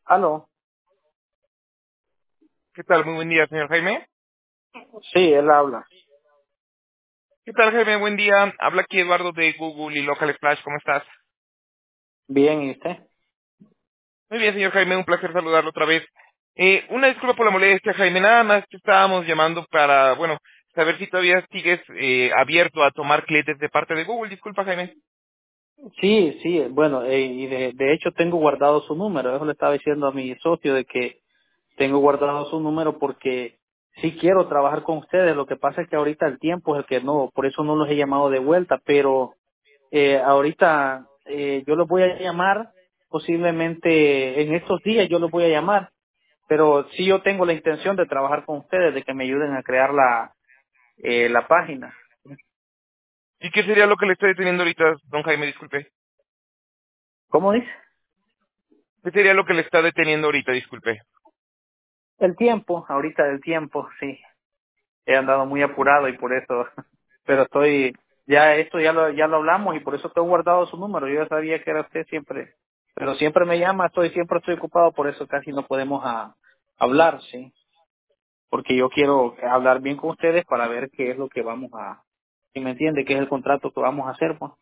Aló. ¿Qué tal? Muy buen día, señor Jaime. Sí, él habla. ¿Qué tal, Jaime? Buen día. Habla aquí Eduardo de Google y Local Splash. ¿Cómo estás? Bien, ¿y usted? Muy bien, señor Jaime. Un placer saludarlo otra vez. Una disculpa por la molestia, Jaime. Nada más te estábamos llamando para, bueno, saber si todavía sigues abierto a tomar clientes de parte de Google. Disculpa, Jaime. Sí, sí, bueno, y de hecho tengo guardado su número. Eso le estaba diciendo a mi socio de que tengo guardado su número porque sí quiero trabajar con ustedes. Lo que pasa es que ahorita el tiempo es el que no, por eso no los he llamado de vuelta, pero ahorita yo los voy a llamar posiblemente en estos días yo los voy a llamar, pero sí yo tengo la intención de trabajar con ustedes, de que me ayuden a crear la página. ¿Y qué sería lo que le estoy deteniendo ahorita, don Jaime? Disculpe. ¿Cómo dice? ¿Qué sería lo que le está deteniendo ahorita? Disculpe. El tiempo, ahorita el tiempo, sí. He andado muy apurado y por eso, pero estoy, ya esto ya lo hablamos y por eso tengo guardado su número. Yo ya sabía que era usted siempre, pero siempre me llama, siempre estoy ocupado, por eso casi no podemos hablar, sí. Porque yo quiero hablar bien con ustedes para ver qué es lo que vamos si me entiende, qué es el contrato que vamos a hacer, pues.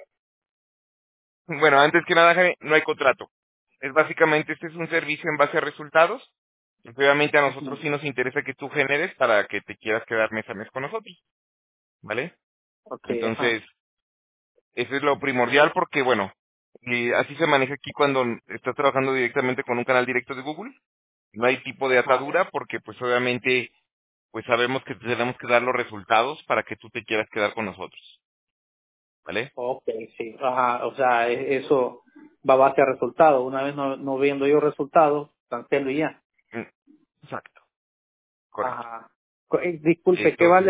Bueno, antes que nada, Jaime, no hay contrato. Es básicamente, este es un servicio en base a resultados. Y obviamente a nosotros Ujú. sí nos interesa que tú generes para que te quieras quedar mes a mes con nosotros, ¿vale? Okay, ajá, Entonces, eso es lo primordial porque, bueno, así se maneja aquí cuando estás trabajando directamente con un canal directo de Google. No hay tipo de ajá. atadura porque, pues obviamente, pues sabemos que te tenemos que dar los resultados para que tú te quieras quedar con nosotros, ¿vale? Okay, sí, ajá, o sea, eso va a base a resultados. Una vez no viendo yo resultados, cancelo y ya. Mm, Exacto, correcto. Ajá. Disculpe, ¿qué Entonces, vale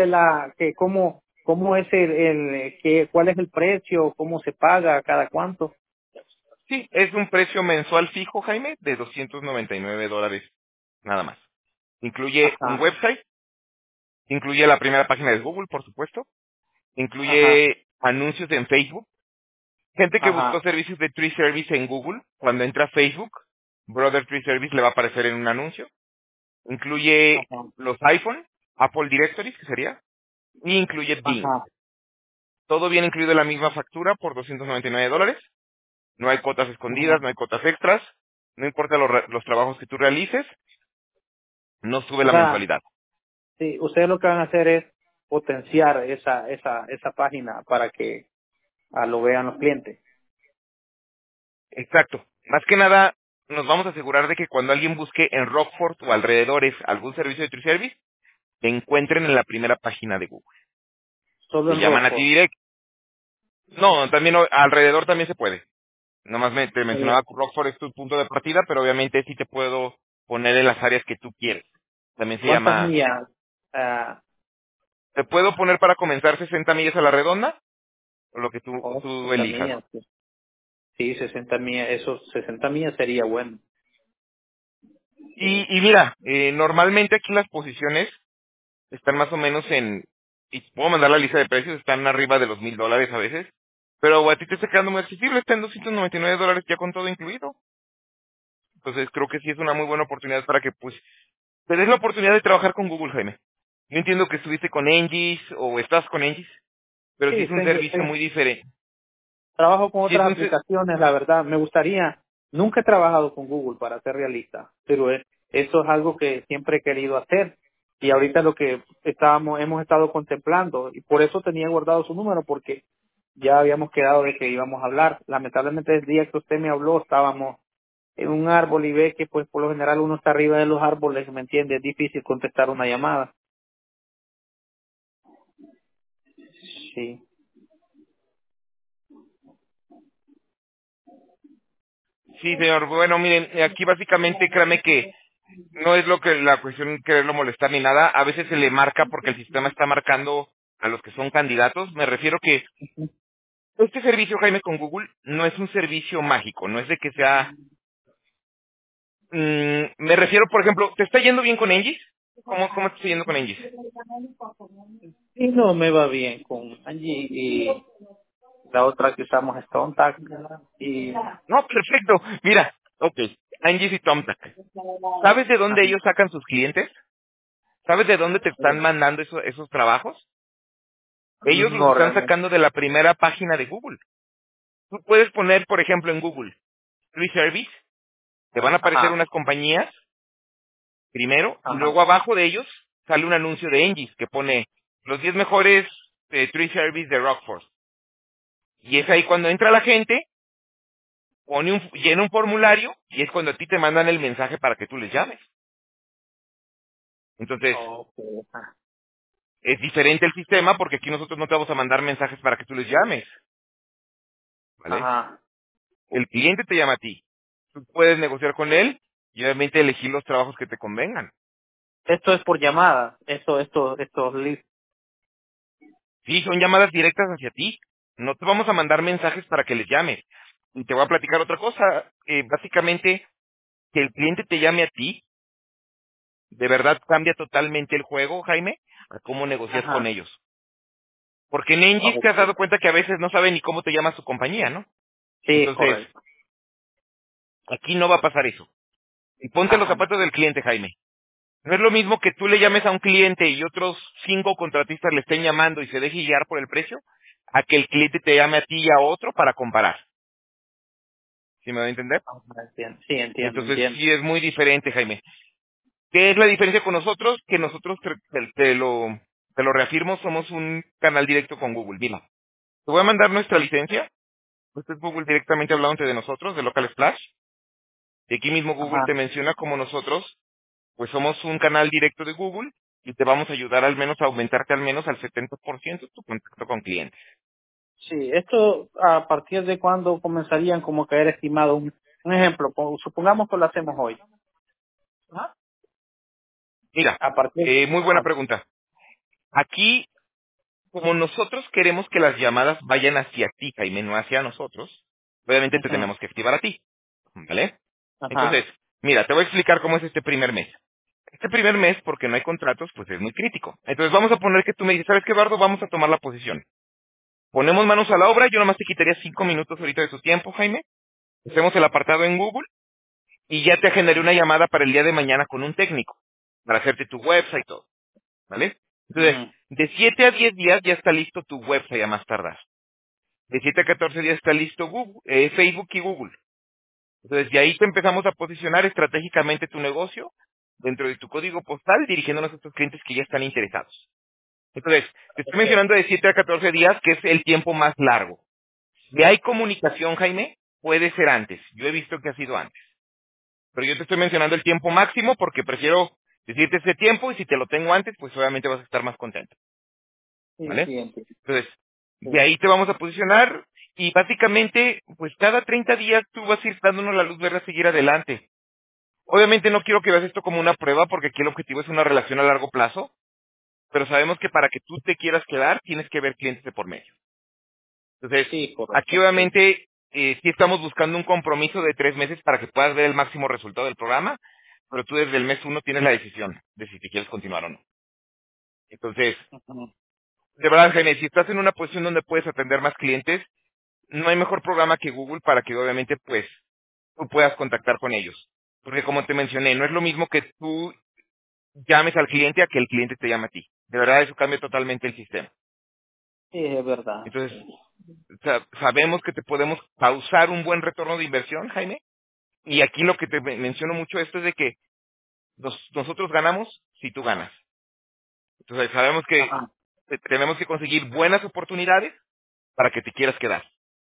cómo es cuál es el precio, cómo se paga, cada cuánto? sí, es un precio mensual fijo, Jaime, de $299 nada más. Incluye un Ajá, website, incluye la primera página de Google, por supuesto, ajá, incluye anuncios en Facebook. Gente que buscó ajá, servicios de Tree Service en Google, cuando entra a Facebook, Brother Tree Service le va a aparecer en un anuncio. Incluye ajá, los iPhone, Apple Directories, que sería, y incluye Bing. ajá, Todo viene incluido en la misma factura por $299. No hay cuotas escondidas, ajá. no hay cuotas extras. No importa los trabajos que tú realices, no sube O la sea, mensualidad. sí, ustedes lo que van a hacer es potenciar esa página para que lo vean los clientes. Exacto. Más que nada, nos vamos a asegurar de que cuando alguien busque en Rockford o alrededores algún servicio de Tree Service, te encuentren en la primera página de Google. Solo Te en llaman a ti Rockford. directo. No, también alrededor también se puede. Nomás te mencionaba Eh, que Rockford es tu punto de partida, pero obviamente sí te puedo poner en las áreas que tú quieres. También se ¿Cuántas llama, millas? Ah, te puedo poner para comenzar 60 millas a la redonda, o lo que tú 60 elijas. millas. Sí, sí, 60 millas, esos 60 millas sería bueno. Sí. Y mira, normalmente aquí las posiciones están más o menos y puedo mandar la lista de precios, están arriba de los $1,000 a veces, pero a ti te está quedando muy accesible, está en $299 ya con todo incluido. Entonces creo que sí es una muy buena oportunidad para que pues te des la oportunidad de trabajar con Google, Jaime. Yo entiendo que estuviste con Engis o estás con Engis, pero sí Sí, es un servicio muy diferente. trabajo con Sí es otras aplicaciones, la verdad. Me gustaría, nunca he trabajado con Google para ser realista, pero eso es algo que siempre he querido hacer. Y ahorita lo que hemos estado contemplando, y por eso tenía guardado su número, porque ya habíamos quedado de que íbamos a hablar. Lamentablemente el día que usted me habló estábamos en un árbol y ve que pues por lo general uno está arriba de los árboles, ¿me entiende? Es difícil contestar una llamada. Sí. sí, señor. Bueno, miren, aquí básicamente créame que no es lo que la cuestión quererlo molestar ni nada. A veces se le marca porque el sistema está marcando a los que son candidatos. Me refiero que este servicio, Jaime, con Google no es un servicio mágico, no es de que sea... me refiero, por ejemplo, ¿te está yendo bien con Engis? ¿Cómo te está yendo con Engis? Y no me va bien con Angie y la otra que usamos es Contact y No, perfecto. Mira, ok. Angie y Thumbtack. ¿Sabes de dónde Ajá. ellos sacan sus clientes? ¿Sabes de dónde te están mandando esos trabajos? Ellos los No están realmente. sacando de la primera página de Google. Tú puedes poner, por ejemplo, en Google, Tree Service, te van a aparecer Ajá. unas compañías primero, y Ajá. luego abajo de ellos sale un anuncio de Engis que pone los 10 mejores Tree Service de Rockford. Y es ahí cuando entra la gente, llena un formulario, y es cuando a ti te mandan el mensaje para que tú les llames. Entonces, Okay. Ajá. es diferente el sistema porque aquí nosotros no te vamos a mandar mensajes para que tú les llames, ¿vale? Ajá. El cliente te llama a ti. Tú puedes negociar con él y obviamente elegir los trabajos que te convengan. Esto es por llamada. Estos leads. Sí, son llamadas directas hacia ti. No te vamos a mandar mensajes para que les llames. Y te voy a platicar otra cosa. Básicamente, que el cliente te llame a ti, de verdad cambia totalmente el juego, Jaime, a cómo negocias con Ajá. ellos. Porque en Engis te has Okay. dado cuenta que a veces no sabe ni cómo te llama su compañía, ¿no? Sí, Entonces, correcto. aquí no va a pasar eso. Y ponte los Ajá. zapatos del cliente, Jaime. No es lo mismo que tú le llames a un cliente y otros 5 contratistas le estén llamando y se deje guiar por el precio, a que el cliente te llame a ti y a otro para comparar. ¿Sí me va a entender? Ajá, entiendo. Sí, entiendo, Entonces entiendo. sí es muy diferente, Jaime. ¿Qué es la diferencia con nosotros? Que nosotros, te lo reafirmo, somos un canal directo con Google. Mira, te voy a mandar nuestra licencia. Este es Google directamente hablando de nosotros, de Local Splash. Y aquí mismo Google Ajá. te menciona como nosotros, pues somos un canal directo de Google y te vamos a ayudar al menos a aumentarte al menos al 70% tu contacto con clientes. Sí, esto a partir de cuándo comenzarían como a caer estimado. Un ejemplo, supongamos que lo hacemos hoy. Ajá. Mira, A partir. muy buena Ajá. pregunta. Aquí, como nosotros queremos que las llamadas vayan hacia ti, Jaime, no hacia nosotros, obviamente te Ujú. tenemos que activar a ti, ¿vale? Ajá. Entonces, mira, te voy a explicar cómo es este primer mes. Este primer mes, porque no hay contratos, pues es muy crítico. Entonces vamos a poner que tú me dices, ¿sabes qué, Eduardo? Vamos a tomar la posición. Ponemos manos a la obra, yo nomás te quitaría 5 minutos ahorita de tu tiempo, Jaime. Hacemos el apartado en Google y ya te generé una llamada para el día de mañana con un técnico, para hacerte tu website y todo, ¿vale? Entonces, Ujú. de 7 a 10 días ya está listo tu website a más tardar. De 7 a 14 días está listo Facebook y Google. Entonces, de ahí te empezamos a posicionar estratégicamente tu negocio dentro de tu código postal, dirigiéndonos a estos clientes que ya están interesados. Entonces, te estoy Okay. mencionando de 7 a 14 días, que es el tiempo más largo. Si hay comunicación, Jaime, puede ser antes. Yo he visto que ha sido antes. Pero yo te estoy mencionando el tiempo máximo porque prefiero decirte ese tiempo y si te lo tengo antes, pues obviamente vas a estar más contento. Sí, ¿Vale? sí, entiendo. Entonces, de Sí. ahí te vamos a posicionar y básicamente, pues cada 30 días tú vas a ir dándonos la luz verde a seguir adelante. Obviamente no quiero que veas esto como una prueba porque aquí el objetivo es una relación a largo plazo, pero sabemos que para que tú te quieras quedar tienes que ver clientes de por medio. Entonces, Sí, aquí correcto. Sí. obviamente sí estamos buscando un compromiso de 3 meses para que puedas ver el máximo resultado del programa, pero tú desde el mes 1 tienes la decisión de si te quieres continuar o no. Entonces, Ujú. de verdad, Jaime, si estás en una posición donde puedes atender más clientes, no hay mejor programa que Google para que obviamente pues tú puedas contactar con ellos. Porque como te mencioné, no es lo mismo que tú llames al cliente a que el cliente te llame a ti. De verdad, eso cambia totalmente el sistema. Sí, es verdad. Entonces, Sí. sabemos que te podemos causar un buen retorno de inversión, Jaime. Y aquí lo que te menciono mucho esto es de que nosotros ganamos si tú ganas. Entonces, sabemos que Ajá. tenemos que conseguir buenas oportunidades para que te quieras quedar.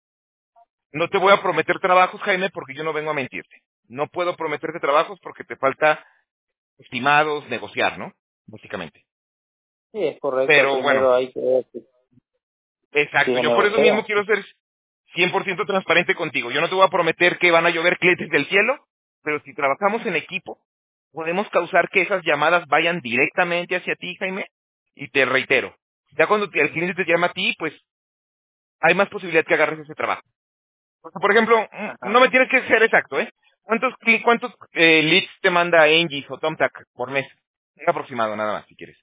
No te voy a prometer trabajos, Jaime, porque yo no vengo a mentirte. No puedo prometerte trabajos porque te falta estimados, negociar, ¿no? Básicamente. Sí, es correcto. Pero bueno, Primero hay que ver si exacto. se Yo por eso mismo negocia. quiero ser 100% transparente contigo. Yo no te voy a prometer que van a llover clientes del cielo, pero si trabajamos en equipo, podemos causar que esas llamadas vayan directamente hacia ti, Jaime. Y te reitero, ya cuando el cliente te llama a ti, pues hay más posibilidad que agarres ese trabajo. Porque, por ejemplo, no Ajá. me tienes que ser exacto, ¿eh? ¿Cuántos leads te manda Engis o Thumbtack por mes? Un aproximado, nada más, si quieres.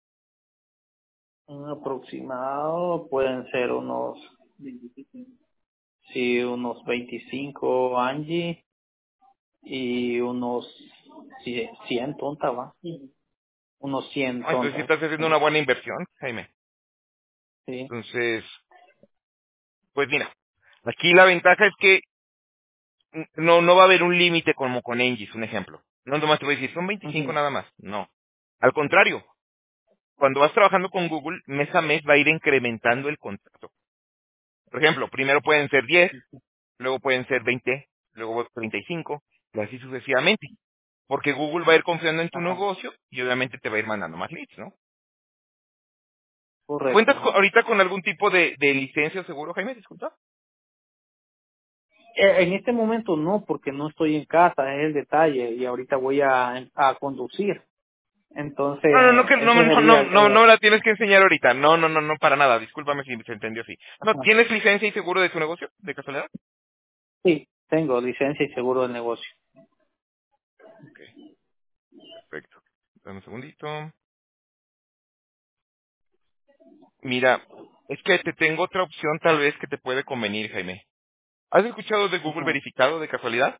Un aproximado pueden ser unos, sí, unos 25 Angie. y unos 100 tontas, va. Unos 100 Entonces sí tontas. estás haciendo una buena inversión, Jaime. Sí. Entonces, pues mira, aquí la ventaja es que no va a haber un límite como con Engis, un ejemplo. No nomás te voy a decir, son 25 Ujú. nada más. No. Al contrario, cuando vas trabajando con Google, mes a mes va a ir incrementando el contacto. Por ejemplo, primero pueden ser 10, luego pueden ser 20, luego 35, y así sucesivamente. Porque Google va a ir confiando en tu Ajá. negocio y obviamente te va a ir mandando más leads, ¿no? Correcto. ¿Cuentas Ajá. ahorita con algún tipo de licencia o seguro, Jaime? Disculpa. En este momento no, porque no estoy en casa, es el detalle, y ahorita voy a conducir. Entonces, No, no, no, que no, ese no, sería no, no, no me la tienes que enseñar ahorita. No, no, no, no, para nada. Discúlpame si se entendió así. No, ajá. ¿tienes licencia y seguro de tu negocio, de casualidad? Sí, tengo licencia y seguro del negocio. Ok, perfecto. Dame un segundito. Mira, es que te tengo otra opción tal vez que te puede convenir, Jaime. ¿Has escuchado de Google Ujú. verificado de casualidad?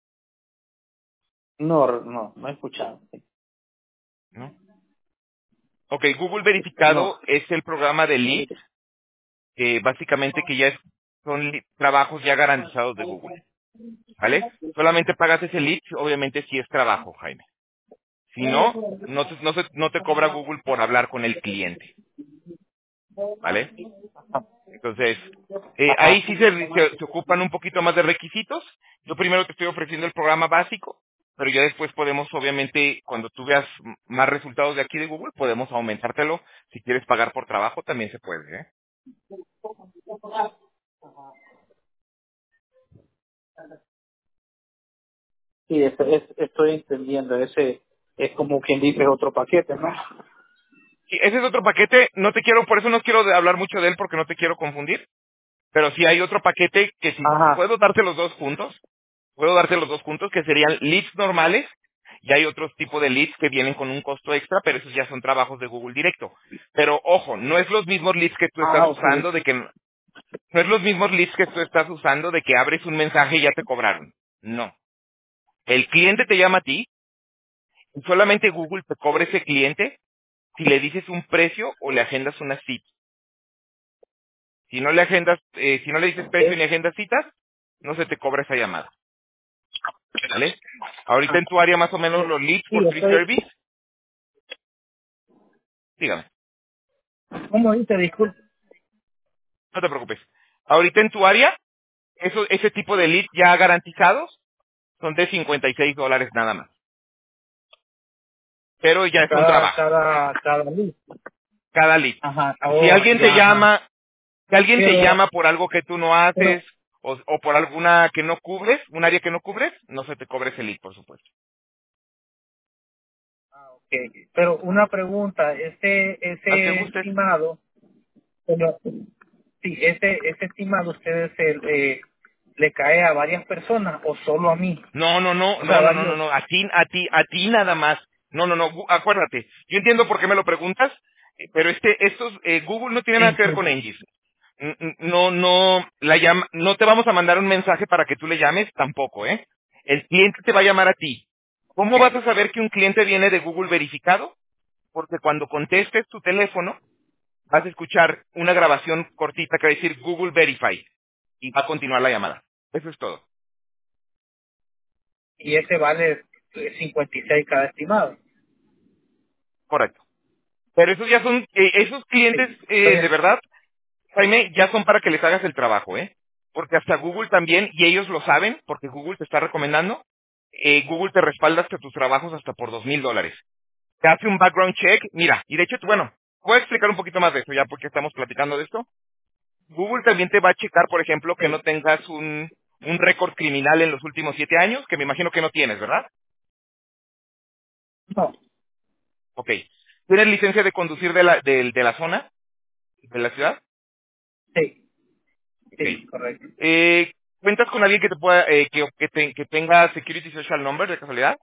No he escuchado. ¿No? Ok, Google No. verificado es el programa de leads, básicamente que ya son trabajos ya garantizados de Google, ¿vale? Solamente pagas ese lead, obviamente si es trabajo, Jaime. Si no, no te cobra Google por hablar con el cliente, ¿vale? Entonces, ahí Ajá. sí se ocupan un poquito más de requisitos. Yo primero te estoy ofreciendo el programa básico, pero ya después podemos, obviamente, cuando tú veas más resultados de aquí de Google, podemos aumentártelo. Si quieres pagar por trabajo, también se puede, ¿eh? Sí, estoy entendiendo. Ese es como quien dice otro paquete, ¿no? Sí, ese es otro paquete, no te quiero, por eso no quiero hablar mucho de él porque no te quiero confundir, pero sí hay otro paquete que si Ajá. puedo darte los dos juntos, puedo darte los dos juntos que serían leads normales y hay otros tipos de leads que vienen con un costo extra, pero esos ya son trabajos de Google directo. Pero ojo, no es los mismos leads que tú estás Ah, ok. usando no es los mismos leads que tú estás usando de que abres un mensaje y ya te cobraron. No. El cliente te llama a ti y solamente Google te cobra ese cliente si le dices un precio o le agendas una cita. Si no le agendas, si no le dices precio ni agendas citas, no se te cobra esa llamada, ¿vale? Ahorita en tu área más o menos los leads Sí, por free estoy... service, dígame, ¿Cómo dice? Disculpe. no te preocupes. Ahorita en tu área, ese tipo de leads ya garantizados son de $56 nada más. Pero ya es un trabajo, Cada luz. cada lead. Ajá. Si Oh, alguien te ya, ajá. llama, si alguien te Pero, llama por algo que tú no haces, pero, o por alguna que no cubres, un área que no cubres, no se te cobre ese lead, por supuesto. okay. Pero una pregunta, Al que ese gustes. estimado, pero, sí, ese estimado ustedes le cae a varias personas o solo a mí, No, no, no, o sea, no, no, no, no, varios. no, a ti nada más. No, no, no, acuérdate. Yo entiendo por qué me lo preguntas, pero Google no tiene nada Sí, que ver con sí. Engis. No, no, no te vamos a mandar un mensaje para que tú le llames, tampoco, ¿eh? El cliente te va a llamar a ti. ¿Cómo vas a Okay. saber que un cliente viene de Google verificado? Porque cuando contestes tu teléfono, vas a escuchar una grabación cortita que va a decir Google Verified y va a continuar la llamada. Eso es todo. Y ese vale 56 cada estimado. Correcto. Pero esos ya son, esos clientes, Sí. Está de bien. verdad, Jaime, ya son para que les hagas el trabajo, ¿eh? Porque hasta Google también, y ellos lo saben, porque Google te está recomendando, Google te respalda hasta tus trabajos hasta por $2,000. Te hace un background check, mira, y de hecho, bueno, voy a explicar un poquito más de esto ya porque estamos platicando de esto. Google también te va a checar, por ejemplo, que no Sí. tengas un récord criminal en los últimos 7 años, que me imagino que no tienes, ¿verdad? No. Ok. ¿Tienes licencia de conducir de la zona, de la ciudad? Sí. Ok. Sí, correcto. ¿Cuentas con alguien que te pueda, que tenga Security Social Number de casualidad?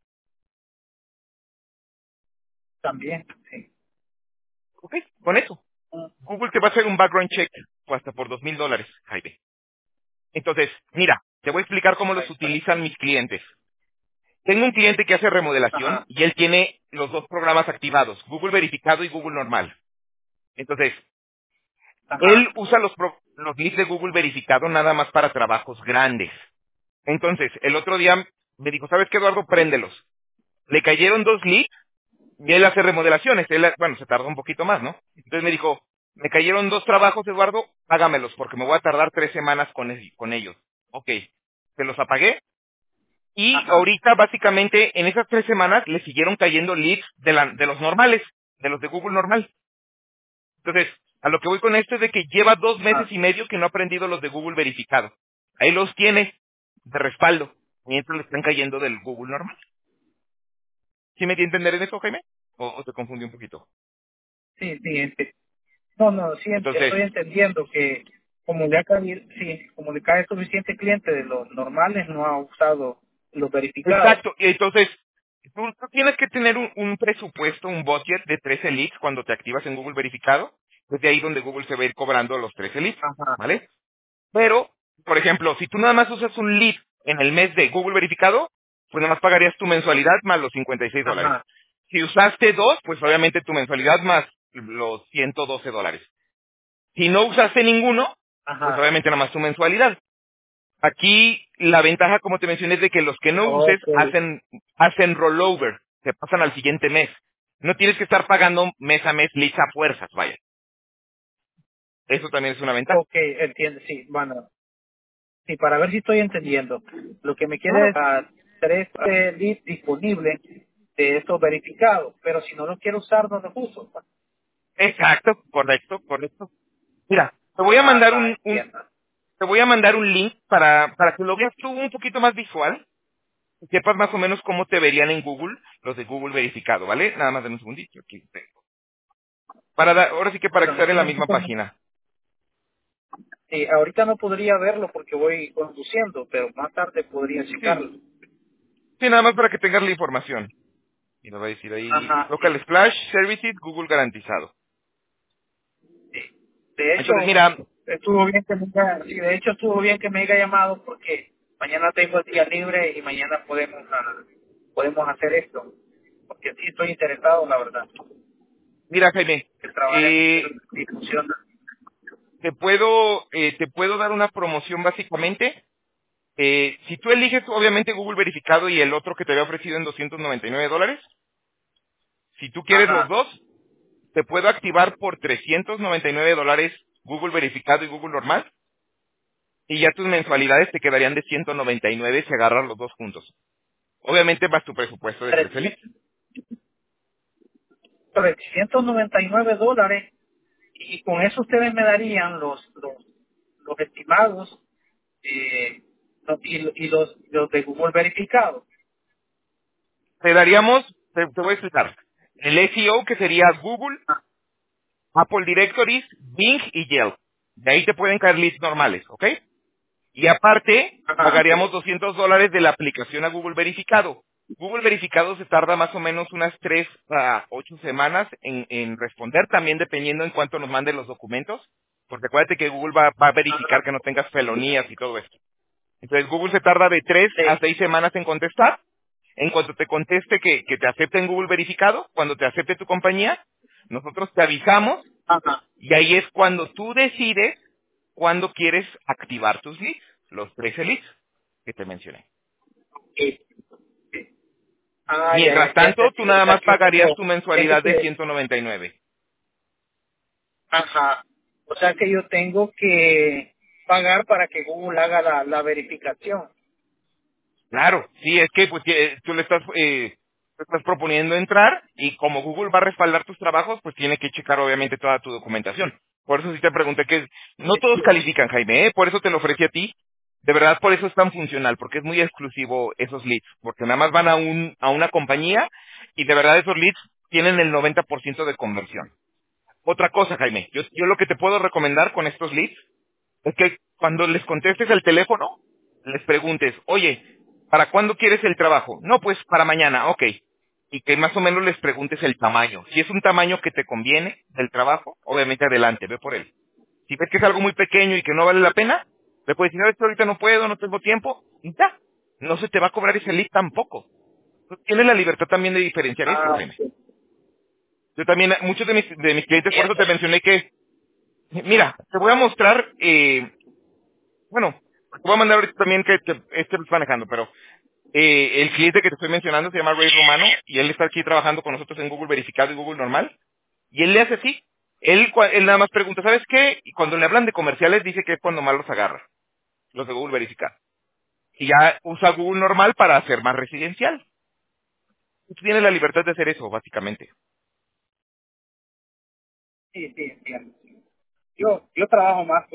También. Sí. Ok, con eso. Google te va a hacer un background check o hasta por $2,000, Jaime. Entonces, mira, te voy a explicar cómo los Correcto. utilizan mis clientes. Tengo un cliente que hace remodelación Ajá, y él tiene los dos programas activados, Google Verificado y Google Normal. Entonces, él ajá, usa los leads de Google Verificado nada más para trabajos grandes. Entonces, el otro día me dijo, ¿sabes qué, Eduardo? Préndelos. Le cayeron 2 leads y él hace remodelaciones. Bueno, se tardó un poquito más, ¿no? Entonces me dijo, me cayeron 2 trabajos, Eduardo, hágamelos porque me voy a tardar 3 semanas con ellos. Ok, se los apagué y ajá, ahorita básicamente en esas 3 semanas le siguieron cayendo leads de los normales, de los de Google normal. Entonces, a lo que voy con esto es de que lleva 2 meses y medio que no ha aprendido los de Google verificado. Ahí los tiene de respaldo, mientras le están cayendo del Google normal. ¿Sí me di a entender en eso, Jaime? ¿O te confundí un poquito? sí, sí, no, no, sí, Entonces, estoy entendiendo que como le cae suficiente cliente de los normales, no ha usado los verificados. exacto. Y entonces, tú tienes que tener un presupuesto, un budget de 13 leads cuando te activas en Google verificado. Es de ahí donde Google se va a ir cobrando los 13 leads, Ajá, ¿vale? Pero, por ejemplo, si tú nada más usas un lead en el mes de Google verificado, pues nada más pagarías tu mensualidad más los $56. ajá, Si usaste 2, pues obviamente tu mensualidad más los $112. Si no usaste ninguno, pues ajá, obviamente nada más tu mensualidad. Aquí la ventaja, como te mencioné, es de que los que no uses ok, hacen rollover, se pasan al siguiente mes. No tienes que estar pagando mes a mes leads a fuerzas, vaya. Eso también es una ventaja. ok, entiendo, sí, bueno, sí, para ver si estoy entendiendo. Lo que me queda Claro. es 13 leads disponibles de estos verificados, pero si no los quiero usar, no los uso. Exacto, correcto, correcto. Mira, te voy a mandar Ajá, entiendo. te voy a mandar un link para que lo veas tú un poquito más visual, y sepas más o menos cómo te verían en Google los de Google verificado, ¿vale? Nada más de un segundito aquí. Ahora sí que para que Bueno, estar en la misma página. sí, ahorita no podría verlo porque voy conduciendo, pero más tarde podría Sí, checarlo. sí, nada más para que tengas la información. Y nos va a decir ahí, Ajá, Local Splash Services, Google garantizado. de hecho, Entonces, mira, estuvo bien que me haya, sí, de hecho estuvo bien que me haya llamado porque mañana tengo el día libre y mañana podemos hacer esto. Porque sí estoy interesado, la verdad, mira, Jaime, que trabajar eh, y funciona. te puedo dar una promoción básicamente. Si tú eliges obviamente Google verificado y el otro que te había ofrecido en $299, si tú quieres los Ajá, dos, te puedo activar por $399 Google verificado y Google normal, y ya tus mensualidades te quedarían de 199 si agarras los dos juntos. Obviamente más tu presupuesto de 13 litros. 399 y con eso ustedes me darían los estimados los de Google verificados. Te daríamos, te voy a explicar, el SEO que sería Google, Ah, Apple Directories, Bing y Yelp. De ahí te pueden caer leads normales, ¿ok? Y aparte, ajá, pagaríamos $200 de la aplicación a Google Verificado. Google Verificado se tarda más o menos unas 3 a 8 semanas en responder, también dependiendo en cuánto nos manden los documentos, porque acuérdate que Google va a verificar ajá, que no tengas felonías y todo esto. Entonces Google se tarda de 3 a sí, 6 semanas en contestar. En cuanto te conteste que te acepte en Google Verificado, cuando te acepte tu compañía, nosotros te avisamos ajá, y ahí es cuando tú decides cuándo quieres activar tus leads, los 13 leads que te mencioné. sí, sí. Ah, Mientras ya tanto, tú entendí. O nada sea más que yo pagarías tu tengo mensualidad de que, 199. ajá, o sea que yo tengo que pagar para que Google haga la verificación. Claro, sí, es que pues tú te estás proponiendo entrar y como Google va a respaldar tus trabajos, pues tiene que checar obviamente toda tu documentación. Por eso sí te pregunté que no todos califican, Jaime, ¿eh? Por eso te lo ofrecí a ti. De verdad, por eso es tan funcional, porque es muy exclusivo esos leads, porque nada más van a una compañía y de verdad esos leads tienen el 90% de conversión. Otra cosa, Jaime, yo lo que te puedo recomendar con estos leads es que cuando les contestes el teléfono, les preguntes, oye, ¿para cuándo quieres el trabajo? No, pues para mañana, ok. Y que más o menos les preguntes el tamaño. Si es un tamaño que te conviene del trabajo, obviamente adelante, ve por él. Si ves que es algo muy pequeño y que no vale la pena, le puedes decir, "No, esto ahorita no puedo, no tengo tiempo", y ya. No se te va a cobrar ese lead tampoco. Tú tienes la libertad también de diferenciar eso, Ah, Jaime. sí. Yo también, muchos de mis clientes, por eso te Entiendo. mencioné que, mira, te voy a mostrar, bueno, te voy a mandar ahorita también que este lo está manejando, pero el cliente que te estoy mencionando se llama Ray Romano y él está aquí trabajando con nosotros en Google verificado y Google normal. Y él le hace así. Él nada más pregunta, ¿sabes qué? Y cuando le hablan de comerciales dice que es cuando más los agarra, los de Google verificado. Y ya usa Google normal para hacer más residencial. Tú tienes la libertad de hacer eso, básicamente. Sí, sí, entiendo. Yo trabajo más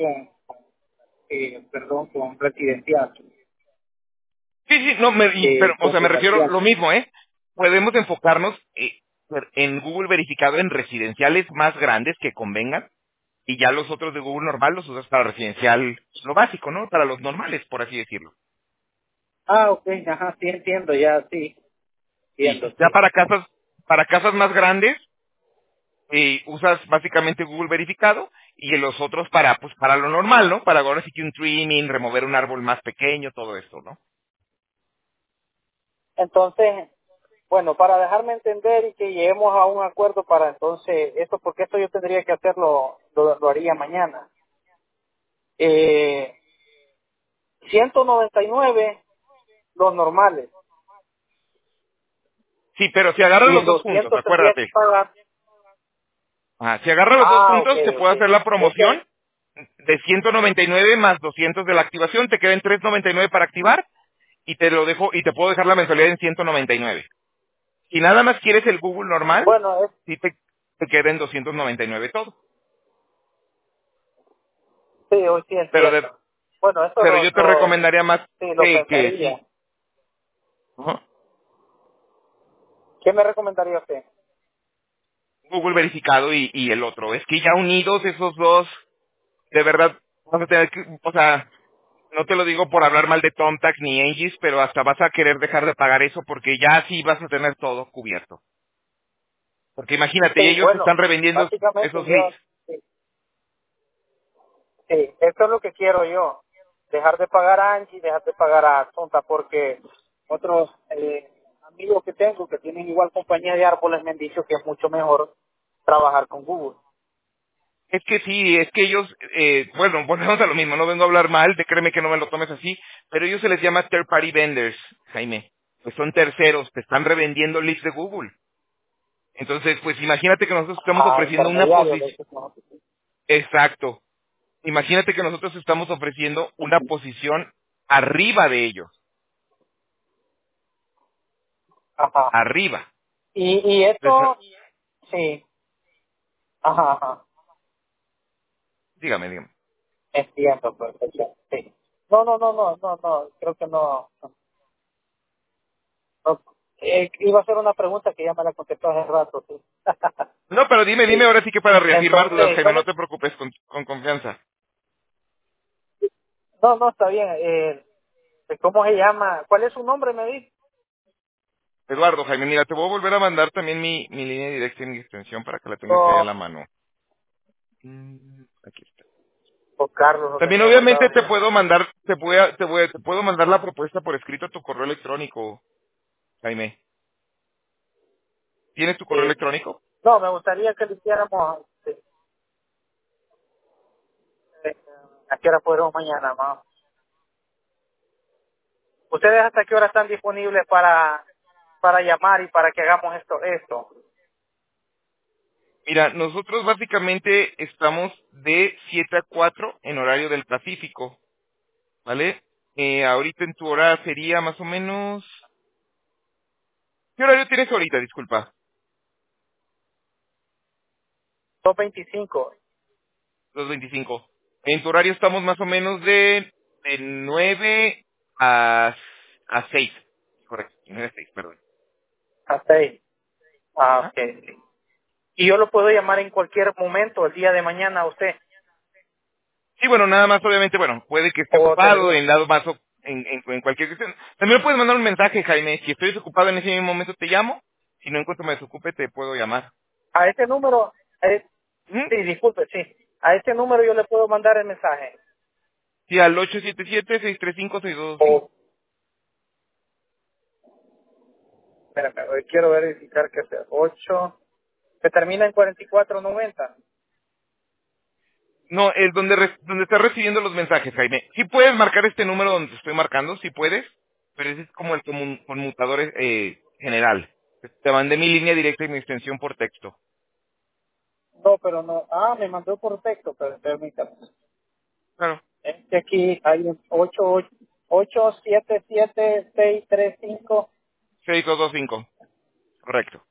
con residencial Sí, sí, no, pero, o con sea, me refiero comercial. lo mismo, ¿eh? Podemos enfocarnos en Google verificado en residenciales más grandes que convengan y ya los otros de Google normal los usas para residencial, lo básico, ¿no? Para los normales, por así decirlo. Ah, ok, ajá, sí entiendo, ya, sí, entiendo, Y ya sí. para casas más grandes, usas básicamente Google verificado y en los otros para lo normal, ¿no? Para ahora sí que un trimming, remover un árbol más pequeño, todo esto, ¿no? Entonces, bueno, para dejarme entender y que lleguemos a un acuerdo para entonces, esto, porque esto yo tendría que hacerlo, lo haría mañana. Eh, 199 los normales Sí, pero si agarras y los dos juntos, 200 tendría que acuérdate. pagar. Si agarras los dos Ah, ok, juntos, te ok. puedo hacer la Ese, promoción de 199 más 200 de la activación, te quedan 399 para activar y te lo dejo y te puedo dejar la mensualidad en 199. Si nada más quieres el Google normal, bueno, sí te queda en 299 todo. sí, hoy sí Pero entiendo. Bueno, eso pero yo te recomendaría más sí, lo que pensaría. sí. Ajá. ¿Qué me recomendaría usted? Google verificado y el otro. Es que ya unidos esos dos, de verdad, vas a tener que, o sea, no te lo digo por hablar mal de Tomtac ni Engis, pero hasta vas a querer dejar de pagar eso porque ya sí vas a tener todo cubierto. Porque imagínate, y Sí, ellos bueno, están revendiendo básicamente esos leads. sí, sí, esto es lo que quiero yo. Dejar de pagar a Angie, dejar de pagar a Tonta, porque otros amigos que tengo que tienen igual compañía de árboles me han dicho que es mucho mejor trabajar con Google. Es que sí, es que ellos, bueno, volvemos a lo mismo, no vengo a hablar mal, de créeme que no me lo tomes así, pero ellos se les llama third party vendors, Jaime. Pues son terceros, te están revendiendo leads de Google. Entonces, pues imagínate que nosotros estamos A ofreciendo una intermediarios, de posición, hecho, ¿no? exacto, imagínate que nosotros estamos ofreciendo una posición arriba de ellos, Ajá. arriba. Y Entonces, esto, sí, ajá, ajá, dígame, dígame. entiendo, perfecto, sí. No, no, no, no, no, no, creo que no. no. Iba a hacer una pregunta que ya me la contestó hace rato, sí. No, pero dime Sí. ahora sí que para reafirmar dudas, Entonces, Jaime, no te preocupes, con confianza. no, no, está bien. ¿Cómo se llama? ¿Cuál es su nombre, me dice? Eduardo, Jaime, mira, te voy a volver a mandar también mi línea directa y mi extensión para que la tengas ahí a O, la mano. Aquí está. o Carlos, lo También tenía guardado obviamente te yo. puedo mandar, te puedo mandar la propuesta por escrito a tu correo electrónico, Jaime. ¿Tienes tu correo Sí. electrónico? No, me gustaría que lo hiciéramos, eh, ¿a qué hora podremos mañana, más? ¿Ustedes hasta qué hora están disponibles para llamar y para que hagamos esto? Mira, nosotros básicamente estamos de 7 a 4 en horario del Pacífico, ¿vale? Ahorita en tu hora sería más o menos... ¿Qué horario tienes ahorita? Disculpa. 2:25. 2:25. En tu horario estamos más o menos de 9 a 6. Correcto, 9 a 6, perdón. Hasta ahí. Ah, Ajá. ok. Sí. Y yo lo puedo llamar en cualquier momento, el día de mañana, a usted, Sí, bueno, nada más obviamente, bueno, puede que esté o ocupado tendría. en dado más en cualquier cuestión. También me puedes mandar un mensaje, Jaime. Si estoy desocupado en ese mismo momento te llamo. Si no encuentro me desocupe te puedo llamar. A ese número, ¿Mm? sí, disculpe, sí. A ese número yo le puedo mandar el mensaje. Sí, al 877-635-6225. O, espérame, hoy quiero verificar que sea 8, que termina en 4490. No, es donde estás recibiendo los mensajes, Jaime. Sí puedes marcar este número donde te estoy marcando, sí puedes, pero ese es como el conmutador general. Te mandé mi línea directa y mi extensión por texto. No, pero no. Ah, me mandó por texto, pero permítame. Claro. Es que aquí hay un 877-635. 6225. Correcto.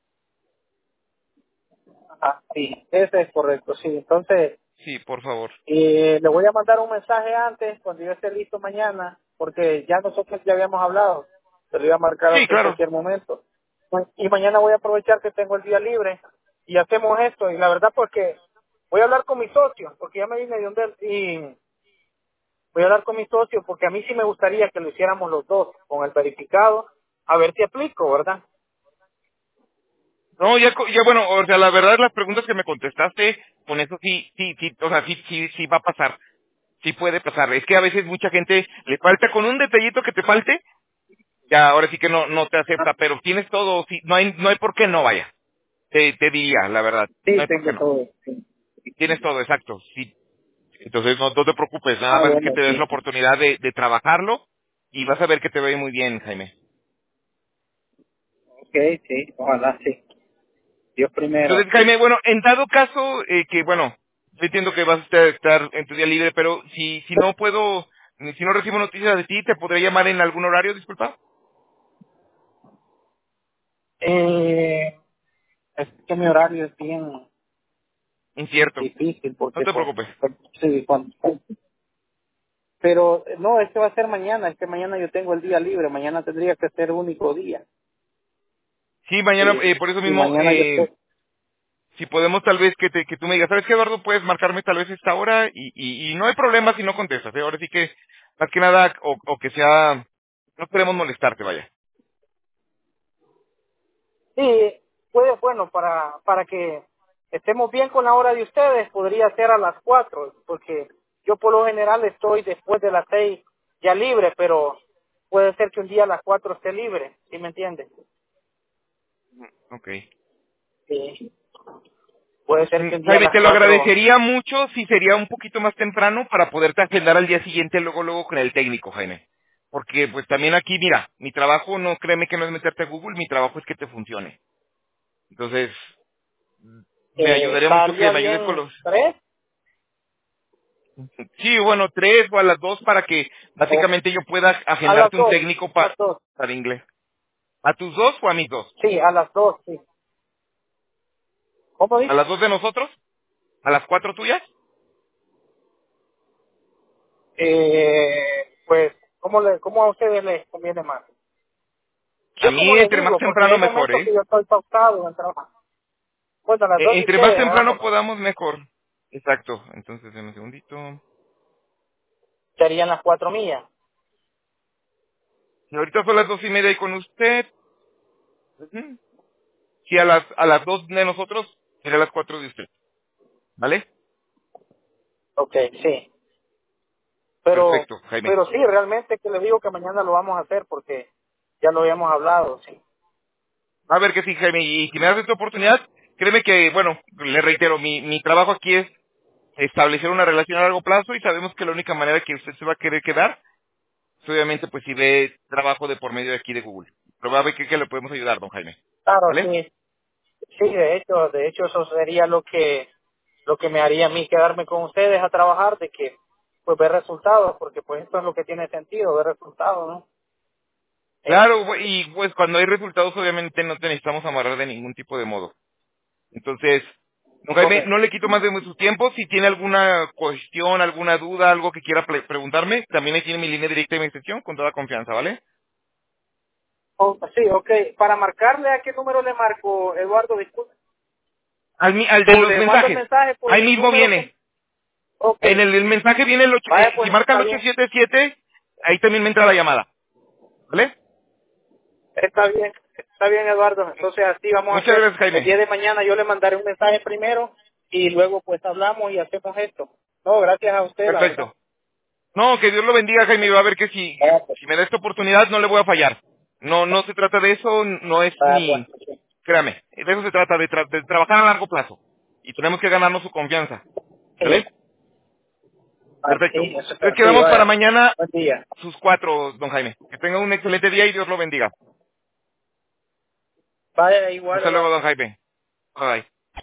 Ah, sí, ese es correcto, sí. Entonces, Sí, por favor. le voy a mandar un mensaje antes, cuando yo esté listo mañana, porque ya nosotros ya habíamos hablado. Se lo iba a marcar a Sí, usted en claro. cualquier momento. Y mañana voy a aprovechar que tengo el día libre y hacemos esto. Y la verdad, porque voy a hablar con mi socio, porque ya me vine de donde y voy a hablar con mi socio, porque a mí sí me gustaría que lo hiciéramos los dos, con el verificado, a ver si aplico, ¿verdad? No, ya bueno, o sea, la verdad las preguntas que me contestaste, con eso sí, o sea, sí va a pasar. Sí puede pasar. Es que a veces mucha gente le falta con un detallito que te falte, ya ahora sí que no te acepta, pero tienes todo, sí, no hay por qué no vaya. Te diría, la verdad, no Sí, hay por qué tengo no. todo. Sí. Tienes todo, exacto, sí. Entonces no te preocupes, nada Ah, más es que bueno, te des sí. la oportunidad de trabajarlo y vas a ver que te ve muy bien, Jaime. Ok, sí, ojalá sí. Dios primero, Entonces, sí. Jaime, bueno, en dado caso que, bueno, yo entiendo que vas a estar en tu día libre, pero si no puedo, si no recibo noticias de ti, ¿te podré llamar en algún horario, disculpa? Es que mi horario es bien Incierto, difícil, no porque te preocupes. sí, pero no, es que va a ser mañana, es que mañana yo tengo el día libre, mañana tendría que ser único día. Sí, mañana, Y, por eso y mismo, mañana yo estoy. si podemos tal vez que tú me digas, ¿sabes qué, Eduardo? Puedes marcarme tal vez esta hora y no hay problema si no contestas, ¿eh? Ahora sí que, más que nada, o que sea, no queremos molestarte, vaya. Sí, pues bueno, para que estemos bien con la hora de ustedes, podría ser a las 4 porque yo por lo general estoy después de las 6 ya libre, pero puede ser que un día a las 4 esté libre, ¿sí me entiendes? Ok. Sí. Puede ser que un día a Jaime, las te lo 4. agradecería mucho si sería un poquito más temprano para poderte agendar al día siguiente luego con el técnico, Jaime. Porque pues también aquí, mira, mi trabajo no, créeme que no es meterte a Google, mi trabajo es que te funcione. Entonces, me ayudaría mucho que ¿Estaría me ayudes con bien los... 3 Sí, bueno, 3 o a las 2 para que o básicamente yo pueda a las agendarte un 2? técnico A las 2. para inglés. ¿A tus 2 o a mis 2? Sí, a las 2, sí. ¿Cómo ¿A dice? las 2 de nosotros? ¿A las 4 tuyas? Pues, ¿cómo a ustedes les conviene más? A Yo como mí les entre más digo, porque temprano hay mejor, momentos que ¿eh? yo estoy pautado en trabajo. Bueno, a las 2 de Entre más ustedes, temprano hagámoslo. podamos mejor. Exacto. Entonces, en un segundito. Serían las 4 mías. Si ahorita son las 2:30 y con usted, ujú, si a las 2 de nosotros, será las 4 de usted. ¿Vale? Ok, sí. Pero, Perfecto, Jaime. pero sí, realmente que les digo que mañana lo vamos a hacer porque ya lo habíamos hablado, sí. A ver que sí, Jaime. Y si me das esta oportunidad, créeme que, bueno, le reitero, mi trabajo aquí es establecer una relación a largo plazo y sabemos que la única manera que usted se va a querer quedar es obviamente pues si ve trabajo de por medio de aquí de Google. Pero va a ver que le podemos ayudar, don Jaime. Claro, ¿Vale? sí. Sí, de hecho eso sería lo que me haría a mí quedarme con ustedes a trabajar, de que pues ver resultados, porque pues esto es lo que tiene sentido, ver resultados, ¿no? Claro, y pues cuando hay resultados obviamente no te necesitamos amarrar de ningún tipo de modo. Entonces, don Jaime, no Correcto. le quito más de su tiempo. Si tiene alguna cuestión, alguna duda, algo que quiera preguntarme, también ahí tiene mi línea directa y mi extensión con toda confianza, ¿vale? Oh, sí, ok. Para marcarle, ¿a qué número le marco, Eduardo? Disculpe. Al de O los le mando el mensajes, mensaje por ahí el mismo número que... viene. Ok. En el mensaje viene Vaya, si pues marca el está bien. 877, ahí también me entra la llamada, ¿vale? Está bien, Eduardo. Entonces así vamos a Muchas hacer. gracias, El Jaime. día de mañana yo le mandaré un mensaje primero y luego pues hablamos y hacemos esto. No, gracias a usted, la verdad. Perfecto. No, que Dios lo bendiga, Jaime, y va a ver que Vaya, pues. si me da esta oportunidad no le voy a fallar. No se trata de eso, no es Bueno, ni, créame, de eso se trata, de trabajar a largo plazo. Y tenemos que ganarnos su confianza. sí, ¿Sale? Perfecto. sí, eso Entonces está, sí, quedamos para vaya. mañana Buen día. sus 4, don Jaime. Que tenga un excelente día y Dios lo bendiga. Vaya igual, Hasta bye. luego, don Jaime. Bye.